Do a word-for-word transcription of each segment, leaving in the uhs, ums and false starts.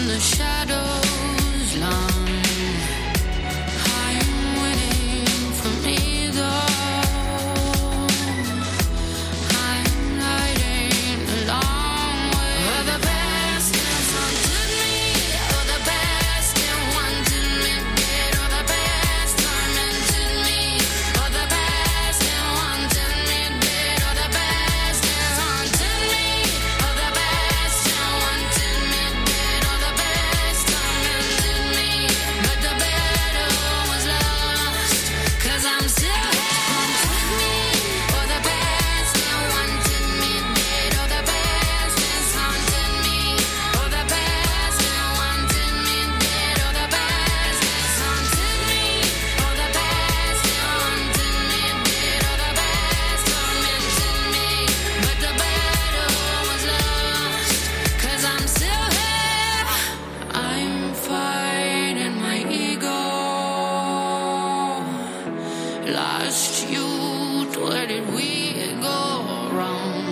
when the shadows long. I'm waiting for either. I'm hiding a long way. Or the past has haunted me, or the past and wanted me dead, or the past tormented me, or the past and wanted me dead, or the past has haunted me, or the past and wanted me dead, or the past tormented me, but the battle was lost, 'cause I'm still haunted me, or the past and wanted me dead, or the past has haunted me, or the past and wanted me dead, or the past has haunted me, or the past and wanted me dead, or the past tormented me, but the battle was lost, 'cause I'm still here. I'm fighting my ego. Lost youth, where did we go wrong?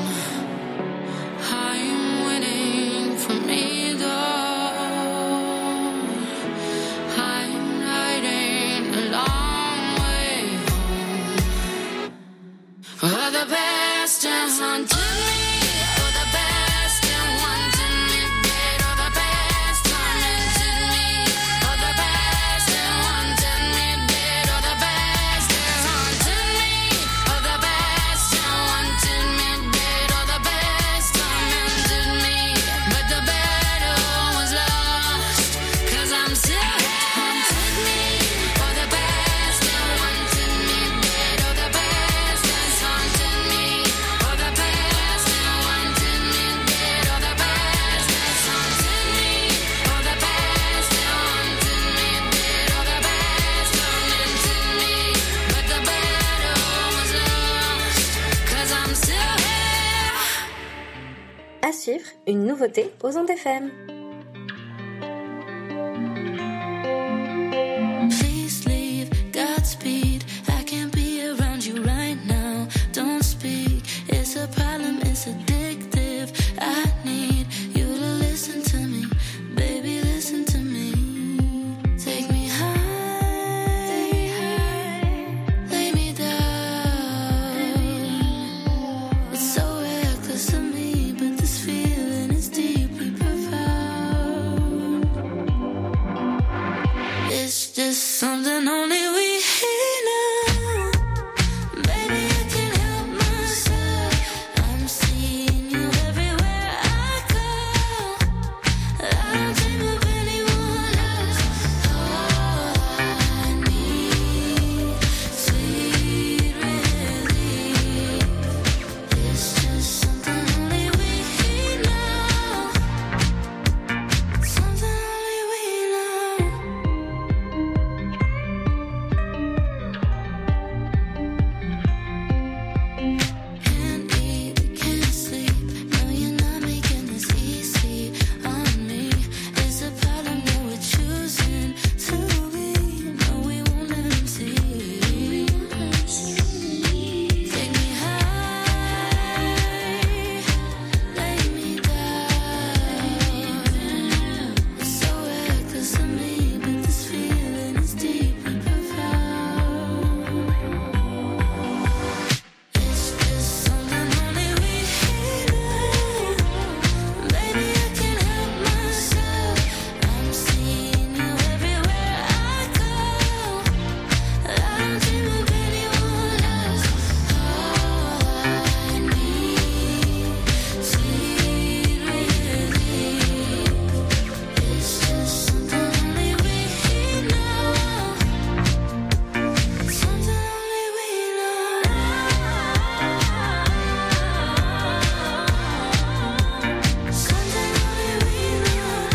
I'm waiting for either. I'm hiding a long way home. Oh, the past has haunted me, oh, the past and wanted me dead, oh, the past tormented me, oh, the past and wanted me dead, oh, the past has haunted me, oh, the past and wanted me dead, oh, the past tormented me, but the battle was lost, 'cause I'm still haunted me, oh, the past and wanted me dead, oh, the past has haunted me, oh, the past and wanted me dead, oh, the past has haunted me, oh, the past and wanted me dead, oh, the past tormented me, but the battle was lost, 'cause I'm still here. À suivre, une nouveauté aux ondes F M. Please leave, Godspeed. I can't be around you right now. Don't speak, it's a problem, it's addictive. I need you to listen to me, baby, listen to me. Take me high, lay me down. It's so reckless of me, but this feeling is deeply profound. It's just something only we know. Baby, I can't help myself. I'm seeing you everywhere I go. I don't dream of anyone else. All I need, sweet relief. It's just something only we know. Something only we know. Can't eat, can't sleep. No, you're not making this easy on me. It's a problem that we're choosing to be. No, we won't let them see. Take me high, lay me down. It's so reckless of me, but this feeling is deeply profound. It's just something only we know. Baby, I can't help myself. I'm seeing you everywhere I go. I don't dream of anyone else. All I need, sweet relief. It's just something only we know. Something only we know. Something only we know.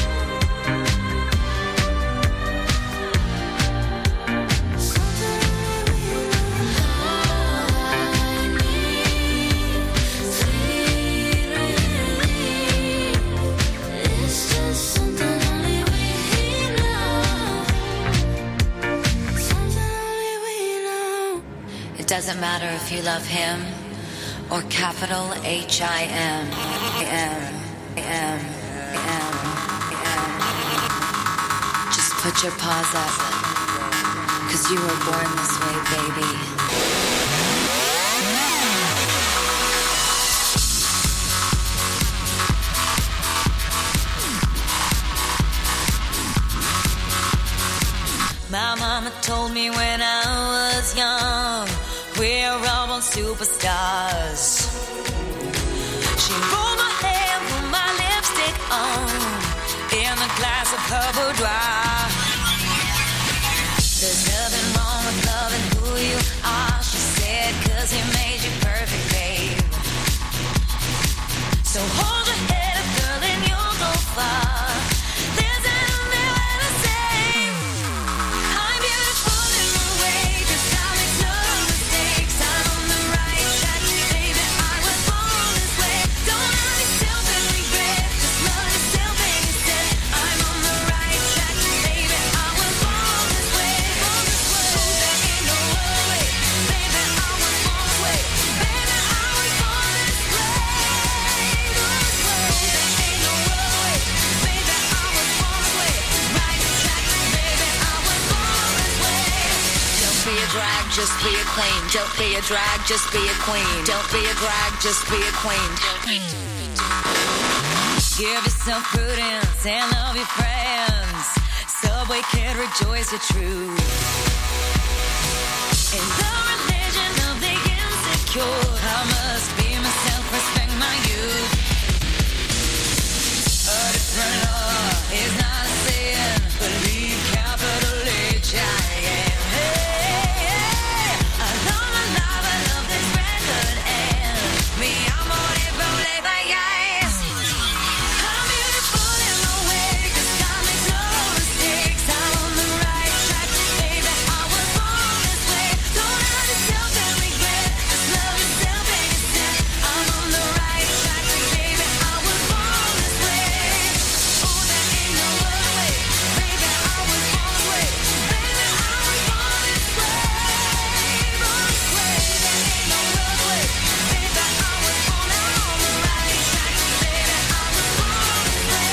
Something only we know. All I need, sweet relief. It's just something only we know. Something only we know. It doesn't matter if you love him or capital H I M. M, M, M, M. Put your paws up, 'cause you were born this way, baby. My mama told me when I was young, we're all born superstars. She rolled my hair, put my lipstick on, in a glass of her boudoir. There's nothing wrong with loving who you are, she said, 'cause he made you perfect, babe. So hold your head up, girl, and you'll go far. There's nothing left to say. I'm beautiful in my way, 'cause I make no mistakes. I'm on the right track, baby, I was born this way. Don't hurt yourself and regret, just love yourself and you said, I'm on the right track, baby, I was born this way. Born this way. Oh, there ain't no other way, baby, I was born this way. Baby, I was born this way. Born this way. Oh, there ain't no other way, baby, I was born this way. Right track, baby, I was born this way. Don't be a drag, just be a queen. Don't be a drag, just be a queen. Don't be a drag, just be a queen. Give yourself prudence and love your friends. Subway kid, rejoice your truth. In the religion of the insecure, I must be myself, respect my youth. A different law is not a sin. Believe capital H I M. Hey, hey. I love my life, I love this record, and me, I'm on it, roll it by eyes. I'm beautiful in my way, 'cause I make no mistakes. I'm on the right track, baby, I was born this way. Don't hurt yourself and regret, just love yourself and you said, I'm on the right track, baby, I was born this way. Oh, there ain't no other way, baby, I was born this way. Baby, I was born this way. Born this way. There ain't no other way, baby, I was born on the right track, baby, I was born this way.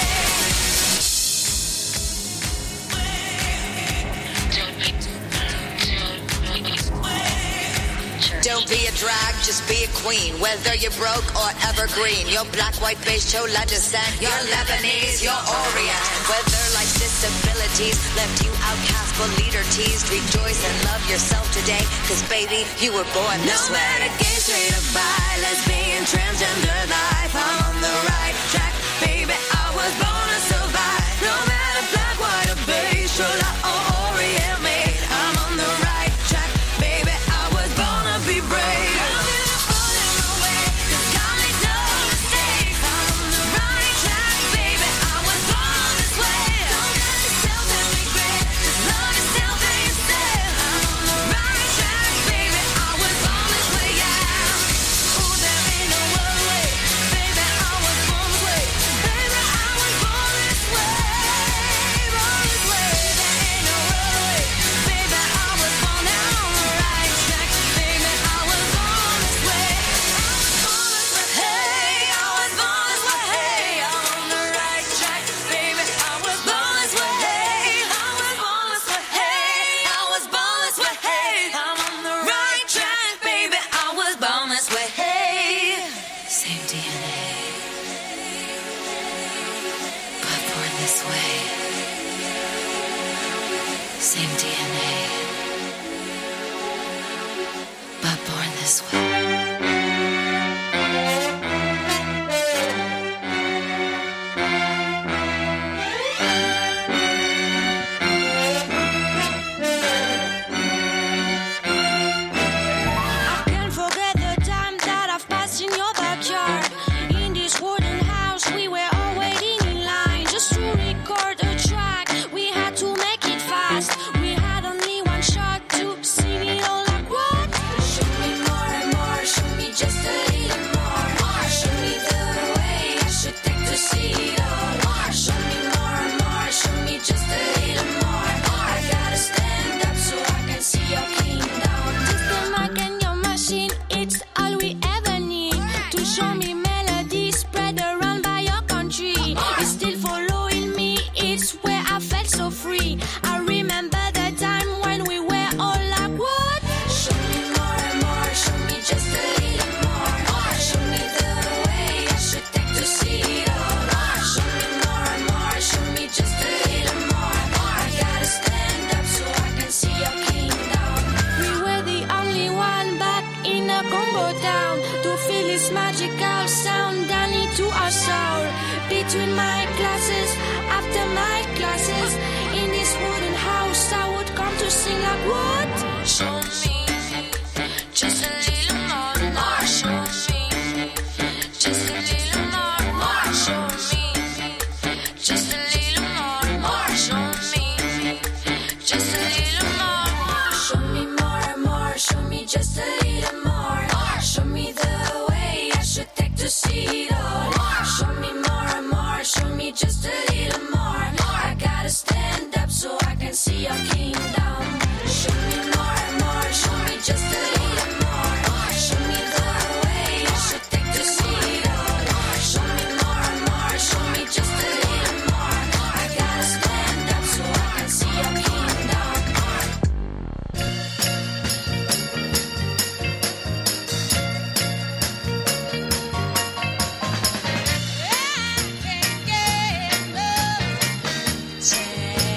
Don't be a drag, just be a queen. Whether you're broke or evergreen, you're black, white, beige, chola descent, you're Lebanese, you're Orient. Whether life's disabilities left you outcast but leader teased, rejoice and love yourself today, 'cause baby, you were born this No way. matter gay, straight or bi, lesbian, transgender life, I'm on the right track, baby, I was born to survive. No matter black, white or beige, chola or Orient made, I'm on the right track, baby, I was born to be brave. I'm beautiful in my way, 'cause I make no mistakes. I'm on the right track, baby, I was born this way. Don't hurt yourself and regret, just love yourself and you said, I'm on the right track, baby, I was born this way, yeah. Oh, there ain't no other way, baby, I was born this way. Baby, I was born this way. Born this way. There ain't no other way, baby, I was born on the right track, baby, I was born this way. Hey, I was born this way. Hey, I'm on the right track, baby, I was born this way. Hey, I was born this way. Hey, I was born this way. Hey, I'm on the right track, baby, I was born this way. Hey, same D N A, but born this way. Same D N A, but born this way. I can't forget the time that I've passed in your backyard. In this wooden house, we were all waiting in line just to record a track. We had to make it fast. We had only one shot to sing it all like what? Show me more and more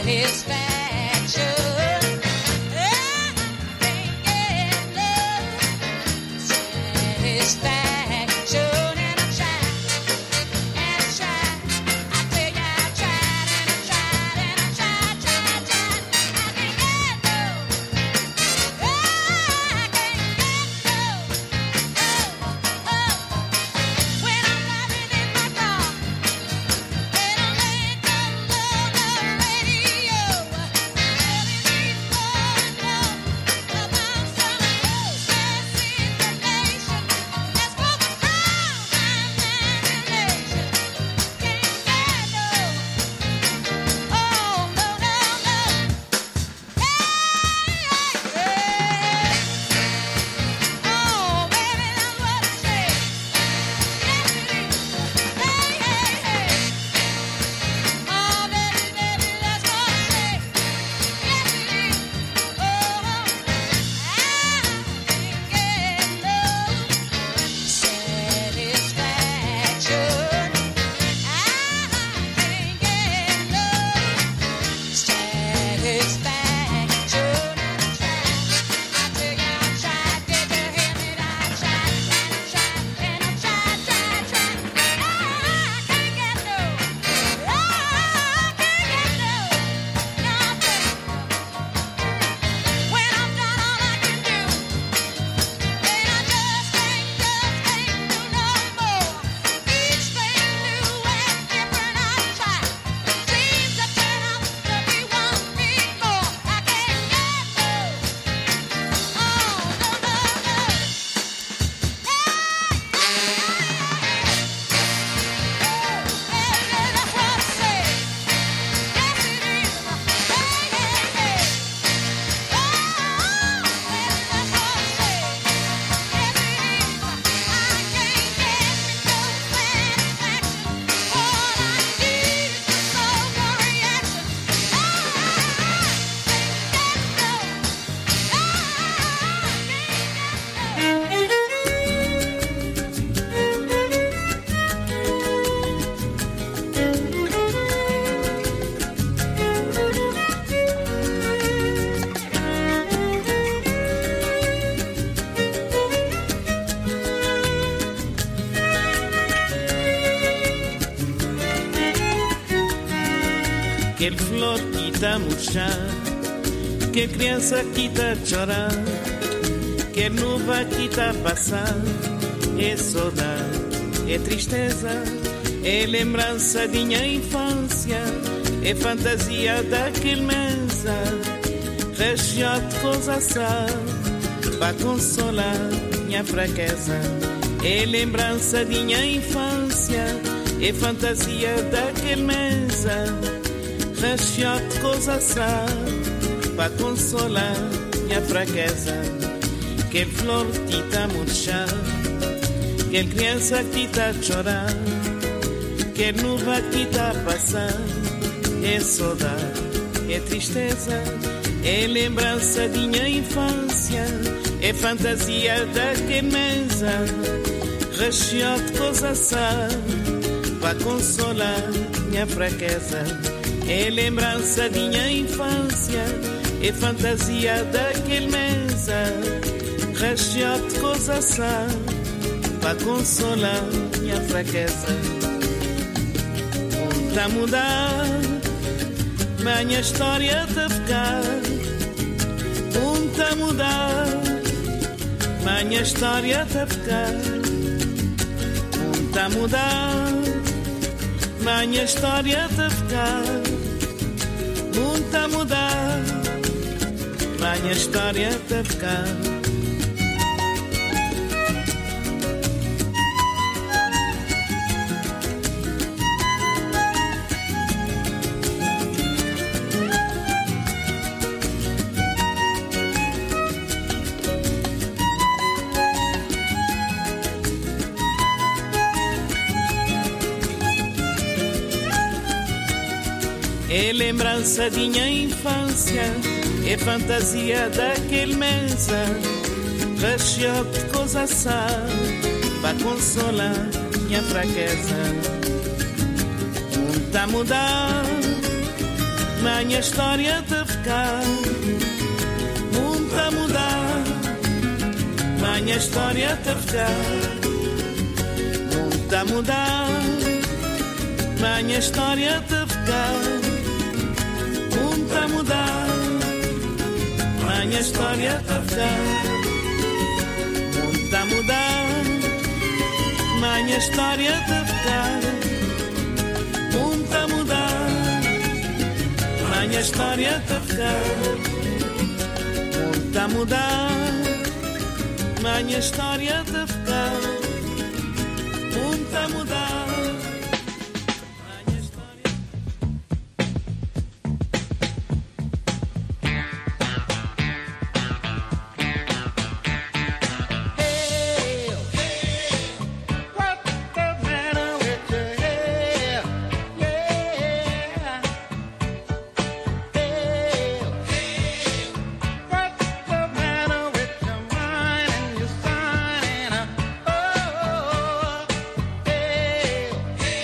Aquele flor que está a murchar, que criança que está a chorar, que nuvem que está a passar. É saudade, é tristeza, é lembrança de minha infância, é fantasia daquele mesa, região de coisa sal, para consolar minha fraqueza. É lembrança de minha infância, é fantasia daquele mesa, região de coisa sal, para consolar minha fraqueza. Aquele flor que está a murchar, aquele criança que está a chorar, aquele nuvem que está a passar. É saudade, é tristeza, é lembrança de minha infância, é fantasia daquele mesa, recheado de coisa sal, para consolar minha fraqueza. É lembrança de minha infância, é fantasia daquele mesa, recheado de coisa sal, para consolar minha fraqueza. Um tá a mudar, minha história tá ficar. Um tá a mudar, minha história tá ficar. Um tá a mudar, minha história tá ficar. Um tá a mudar, minha história tá ficar. É lembrança de minha infância, é fantasia daquele mesa, recheado de coisa sal, para consolar minha fraqueza. Um tá a mudar, minha história de ficar muito a mudar. Minha história de ficar muito a mudar. Minha história de ficar muito a mudar. Minha história de ficar muito a mudar. Minha história de ficar muito a mudar. Minha história de ficar muito a mudar. Minha história de ficar muito a mudar. Hey,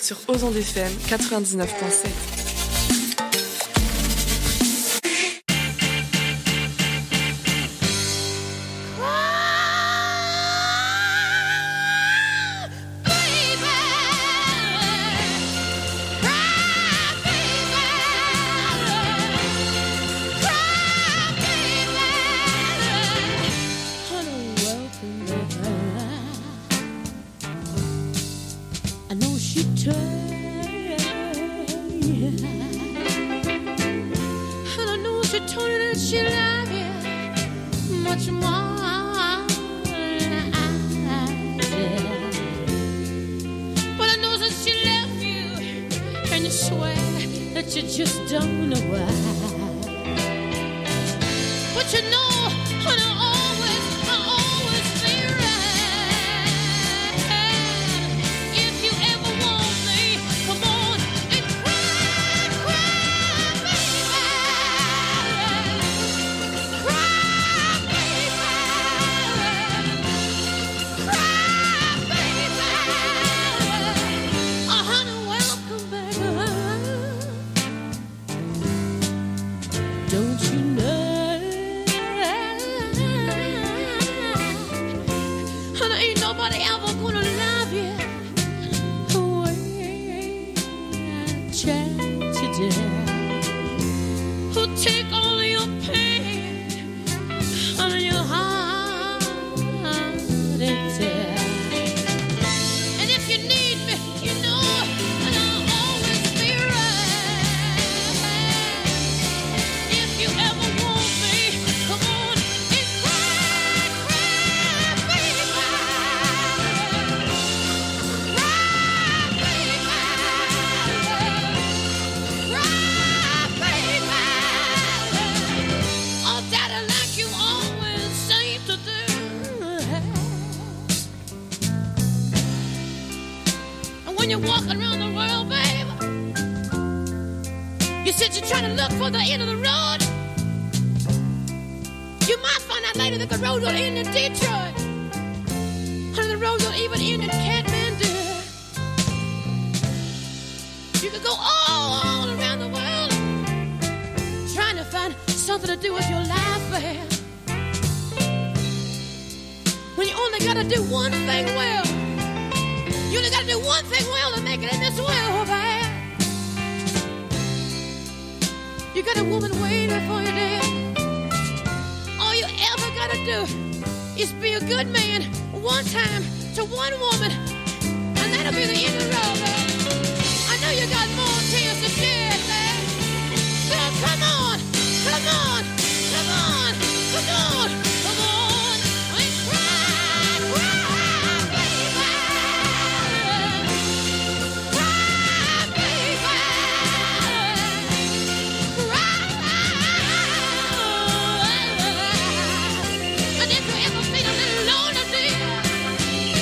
sur Ozon F M quatre-vingt-dix-neuf virgule sept.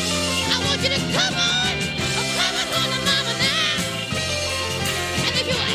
Come on, come on, mama now. And if you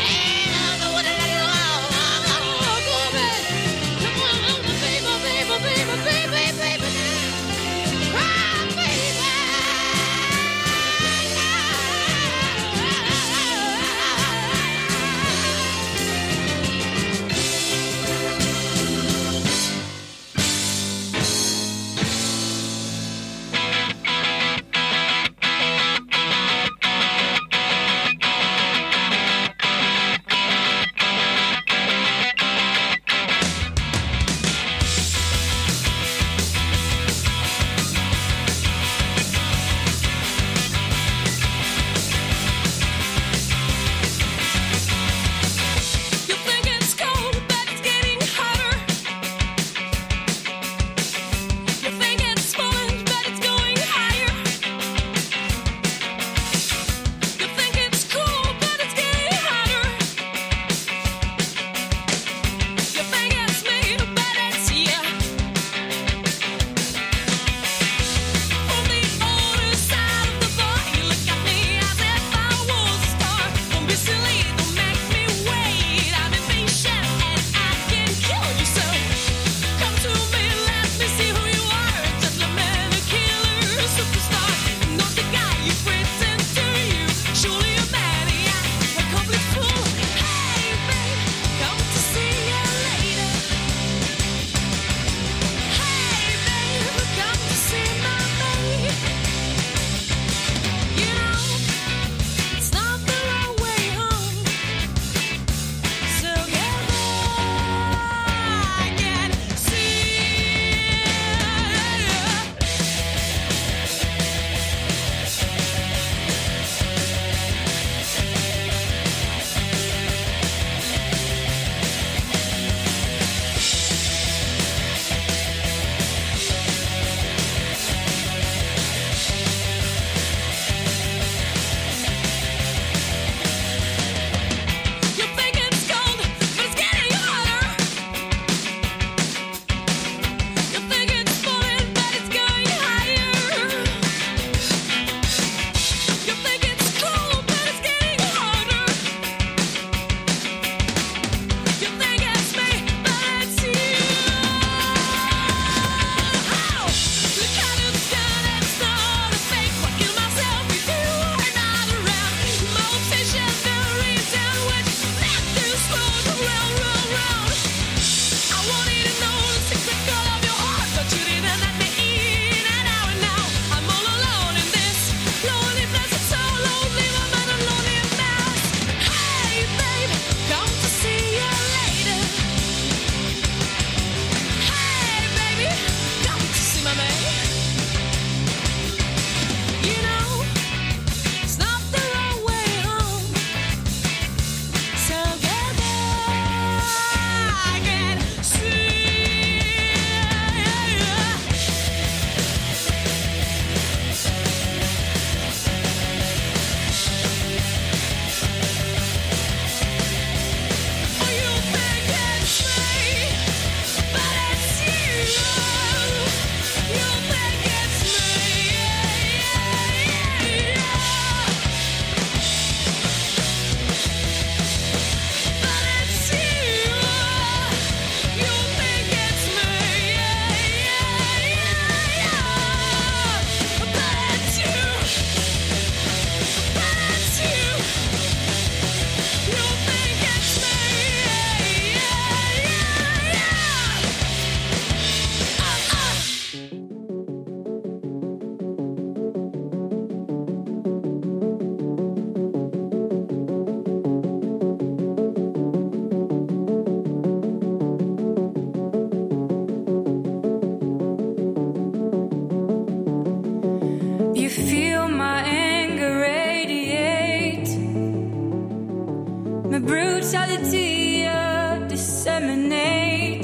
brutality uh, disseminate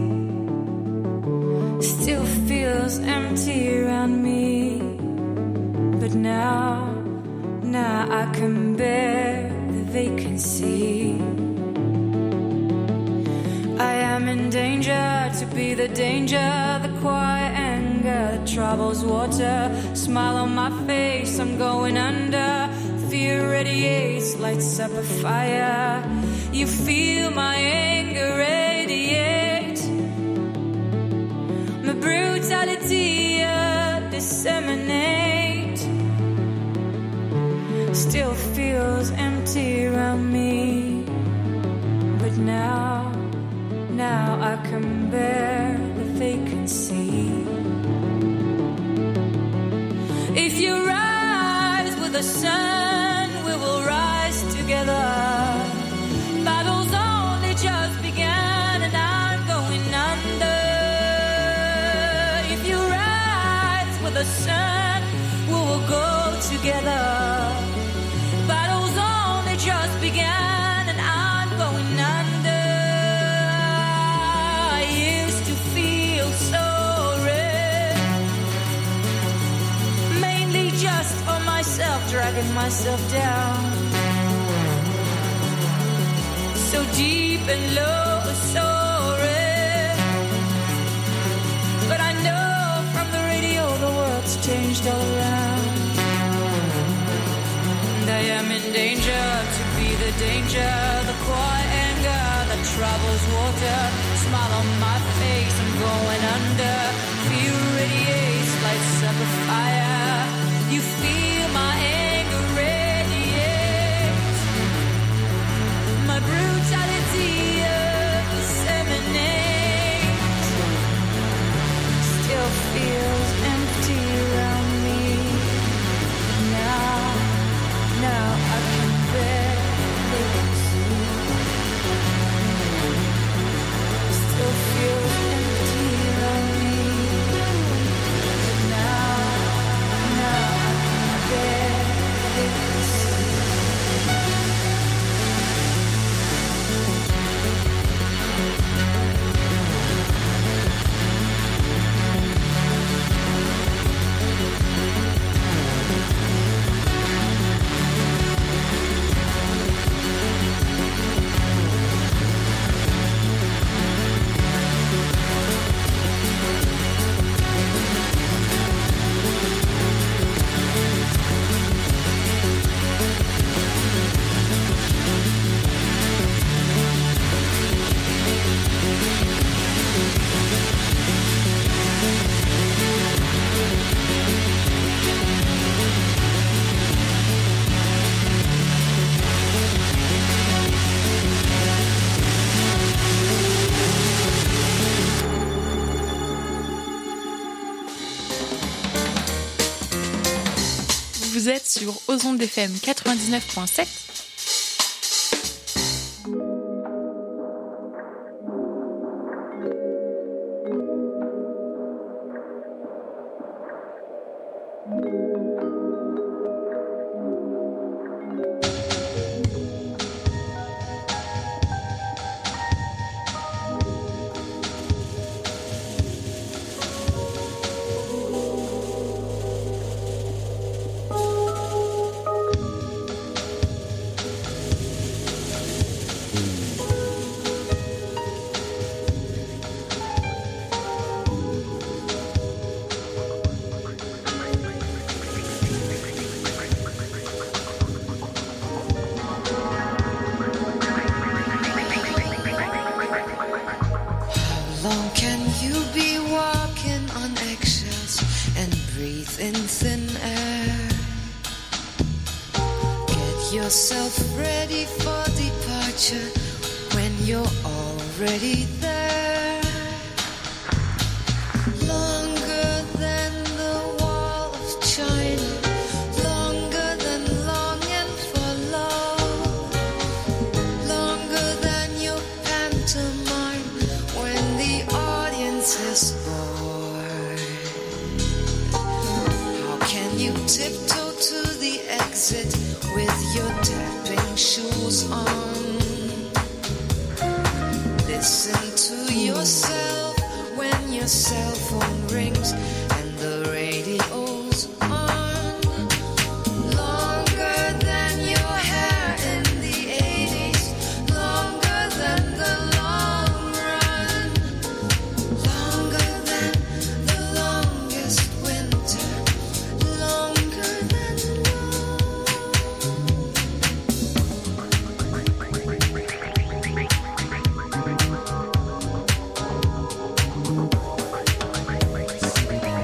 still feels empty around me. But now, now I can bear the vacancy. I am in danger to be the danger, the quiet anger that troubles water. Smile on my face, I'm going under. Fear radiates, lights up a fire. You feel my anger radiate. My brutality uh, disseminate still feels empty around me. But now, now I can bear the vacancy. If you rise with the sun, we will rise together. Battle's only just begun and I'm going under. If you rise with the sun, we will go together. Battle's only just begun and I'm going under. I used to feel so red, mainly just for myself, dragging myself down. So deep and low, so red. But I know from the radio the world's changed all around. And I am in danger to be the danger, the quiet anger that troubles water. Smile on my face, I'm going under. Fear radiates, lights up a fire. You feel my anger radiate. My brutality uh, disseminates still feels empty around me. Now, now I can bear vacancy. Still feels empty around me. Now, now I can bear vacancy. Vous êtes sur Ozon F M quatre-vingt-dix-neuf point sept. long can you be walking on eggshells and breathe in thin air? Get yourself ready for departure when you're already there. Longer than the wall of China, longer than longing for love, longer than your pantomime when the audience is bored. How can you tiptoe to the exit with your tapping shoes on? Listen to yourself when your cell phone rings and the radio's on. Longer than your hair in the eighties, longer than the long run, longer than the longest winter, longer than war.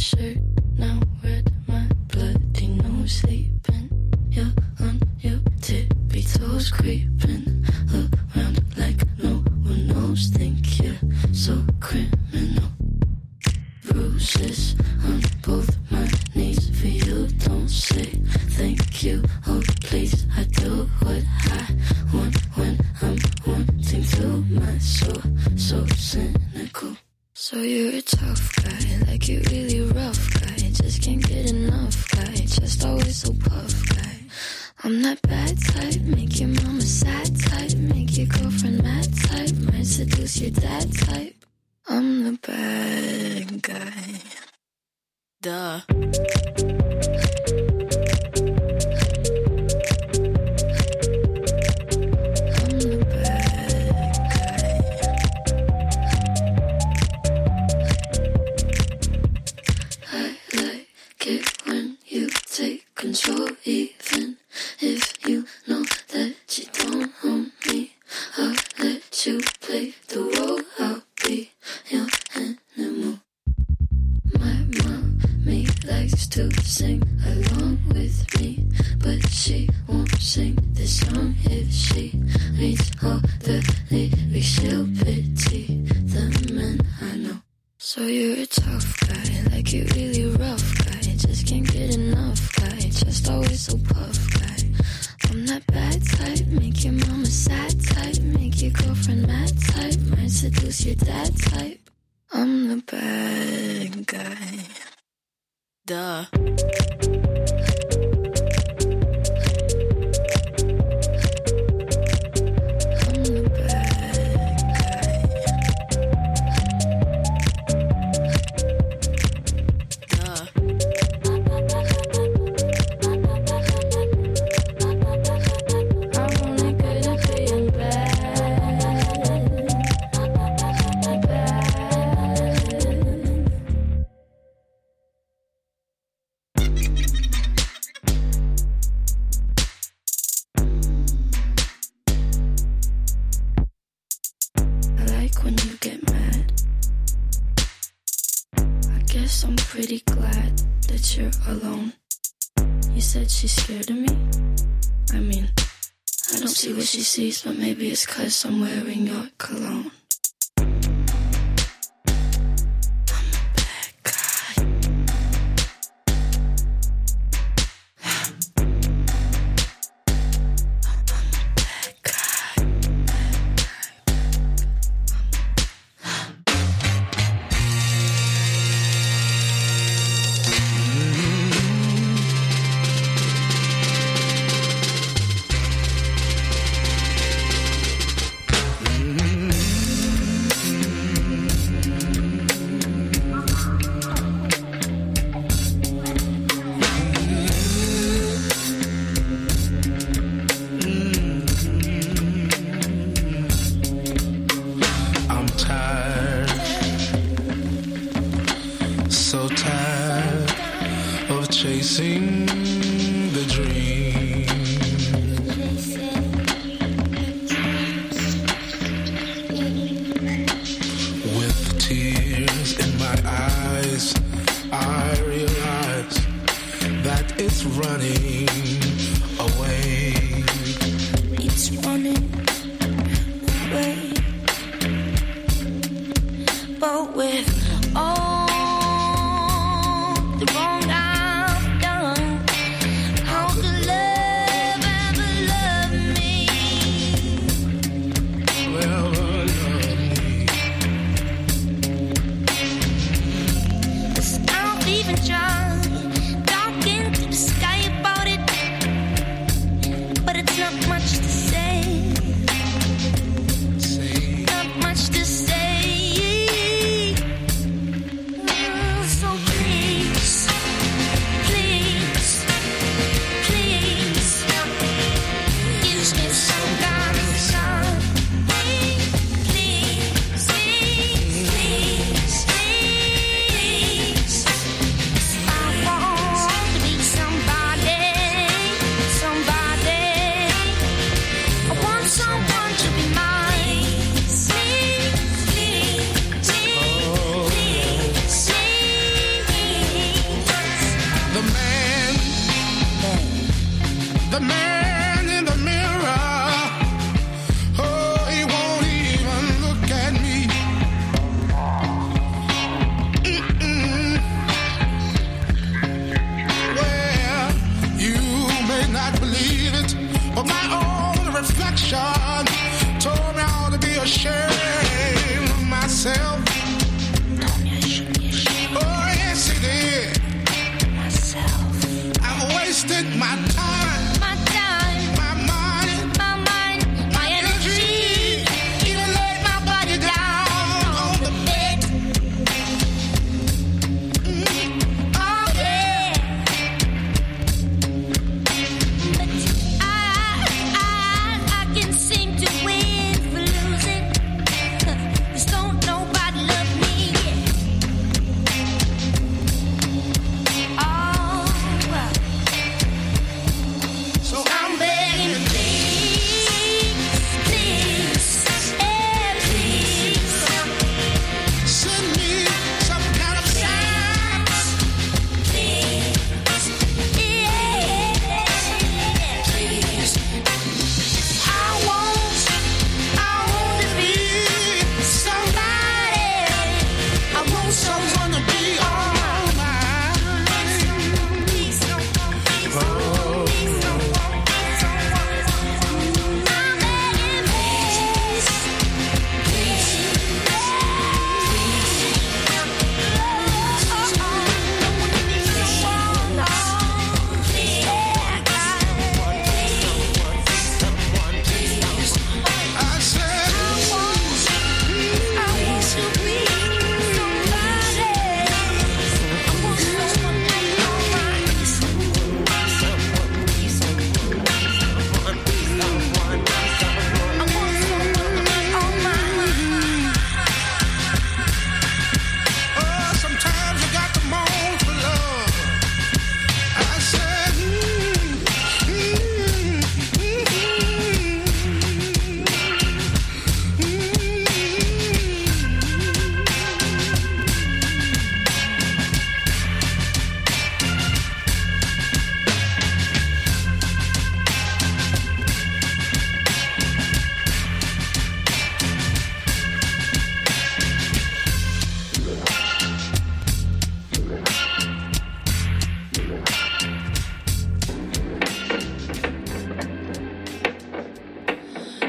t-shirt. Now red, my bloody nose sleeping. You're on your tippy toes creeping around like no one knows. Think you're so criminal. Bruises on both my knees for you. Don't say thank you, oh please. I do what I want when I'm wanting to. My soul so cynical. So you're a tough guy, like you really rough guy. Just can't get enough guy, just always so puff guy. I'm that bad type, make your mama sad type, make your girlfriend mad type, might seduce your dad type. I'm the bad guy. Duh. Control, even if you know that you don't own me. I'll let you play the role. I'll be your animal. My mommy likes to sing along with me, but she won't sing this song if she reads all the lyrics. She'll pity the men I know. So you're a tough guy, like you really rough guy. Just can't get enough guy, just always so puff guy. I'm that bad type, make your mama sad type, make your girlfriend mad type, might seduce your dad type. I'm the bad guy. Duh. I'm pretty glad that you're alone. You said she's scared of me? I mean, I don't see what she sees, but maybe it's 'cause I'm wearing your cologne. Talking to the sky about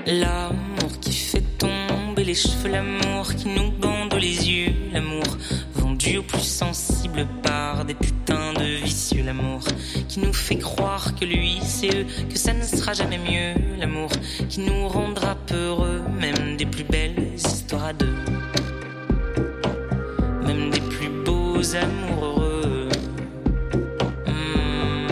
L'amour qui fait tomber les cheveux, l'amour qui nous bande les yeux, l'amour vendu aux plus sensibles par des putains de vicieux, l'amour qui nous fait croire que lui c'est eux, que ça ne sera jamais mieux, l'amour qui nous rendra peureux, même des plus belles histoires à deux, même des plus beaux amours heureux. Mmh.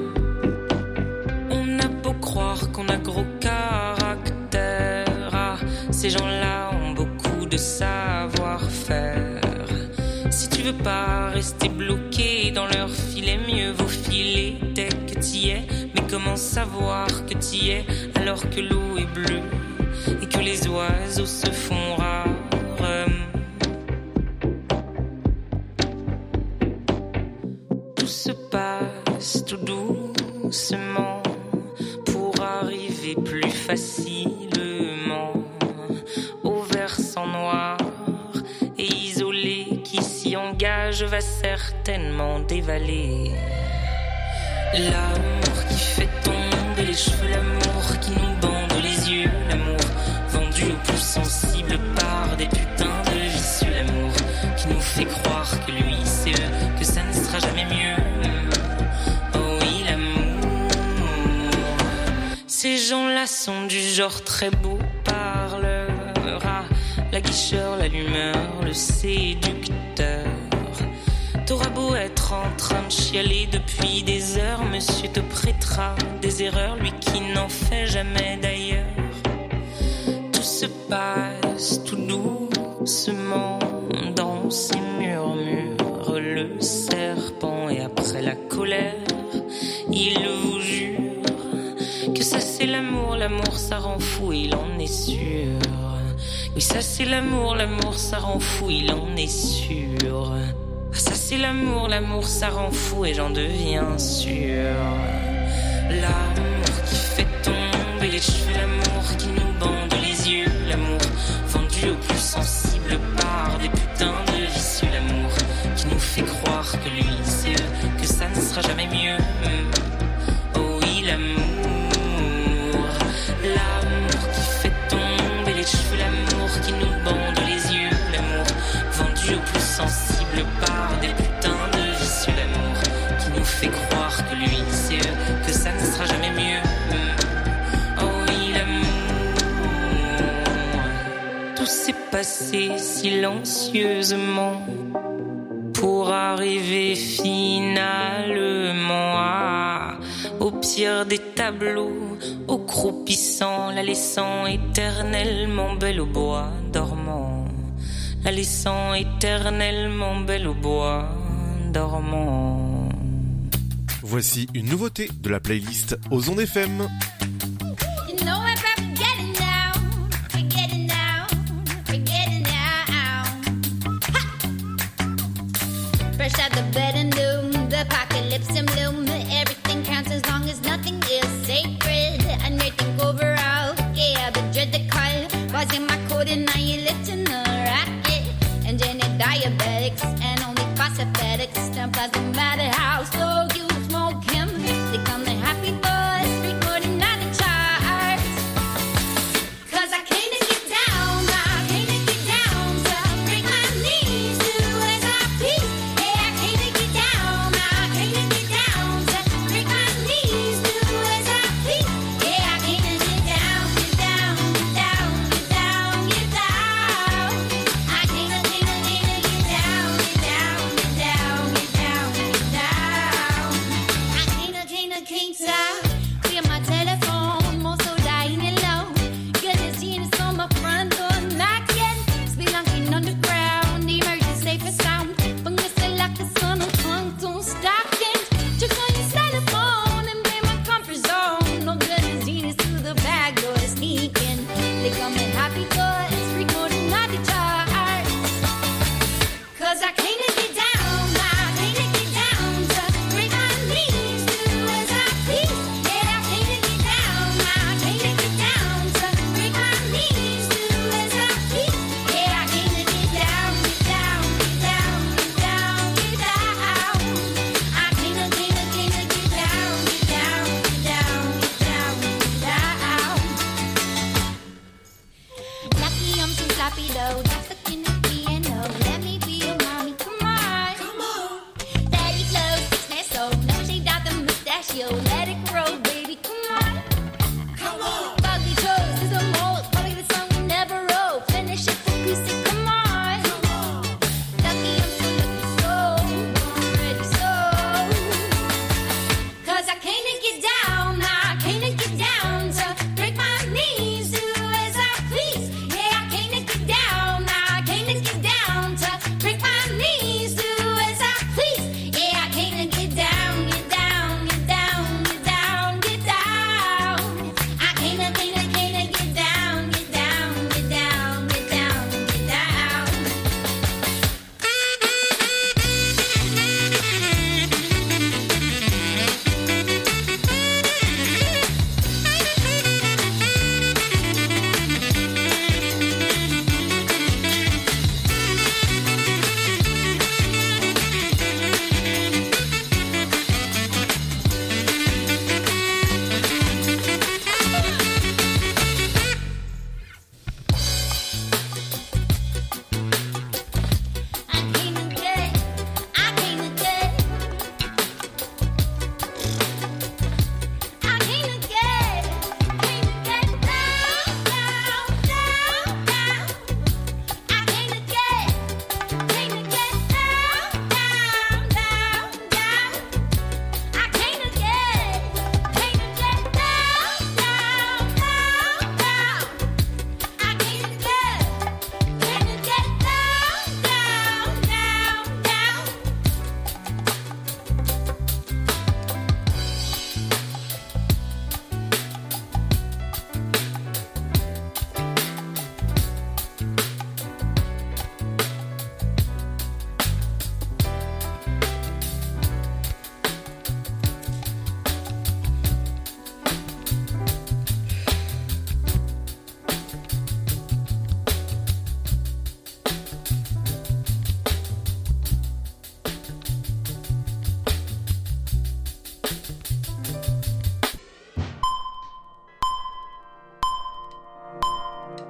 On a beau croire qu'on a gros caractère, ah, ces gens-là ont beaucoup de savoir-faire. Si tu veux pas rester bloqué dans leur filet, mieux vaut filer dès que t'y es. Mais comment savoir que t'y es alors que l'eau est bleue et que les oiseaux se font rares? Tout se passe tout doucement pour arriver plus facilement au versant noir et isolé qui s'y engage va certainement dévaler. L'amour qui fait tomber les cheveux, l'amour qui nous bande les yeux, l'amour vendu aux plus sensibles par des putains de vicieux, l'amour qui nous fait croire que lui c'est eux, que ça ne sera jamais mieux. Oh oui, l'amour. Ces gens-là sont du genre très beau parleur, ah, la guicheur, l'allumeur, le séducteur. T'auras beau être en train de chialer depuis des heures, monsieur te prêtera des erreurs, lui qui n'en fait jamais d'ailleurs. Tout se passe tout doucement dans ces murmures, le serpent et après la colère, il vous jure que ça c'est l'amour, l'amour ça rend fou, il en est sûr. Oui, ça c'est l'amour, l'amour ça rend fou, il en est sûr. Ça c'est l'amour, l'amour ça rend fou et j'en deviens sûr. L'amour qui fait tomber les cheveux, l'amour qui nous bande les yeux, l'amour vendu aux plus sensibles par des putains de vicieux, l'amour qui nous fait croire que lui c'est eux, que ça ne sera jamais mieux. Oh oui, l'amour. L'amour qui fait tomber les cheveux, l'amour qui nous bande les yeux, l'amour vendu aux plus sensibles par des putains de vicieux, l'amour qui nous fait croire que lui c'est eux, que ça ne sera jamais mieux. Oh oui, l'amour. Tout s'est passé silencieusement pour arriver finalement à, au pire des tableaux, au croupissant, la laissant éternellement belle au bois dormant, la laissant éternellement belle au bois dormant. Voici une nouveauté de la playlist Ozon F M. You know I'm forgetting now, forgetting now, forgetting now. Fresh out the bed and doom, the apocalypse in bloom. Everything counts as long as nothing is sacred. And they think overall, yeah, the dread the call. Was in my coat and now you lifting the rocket. And then it diabetics and only prosthetics. Them doesn't matter how slow you smoke him. They come the happy boys, recording on the charts. Cause I came to get down, I came to get down, to break my knees to S I P. Yeah, I came to get down, I came to get down, to break my knees to S I P. Yeah, I came to get down, get down, get down, get down, get down. I came to, came to, came to get down, get down, get down, get down, get down. rapido, that's the kind of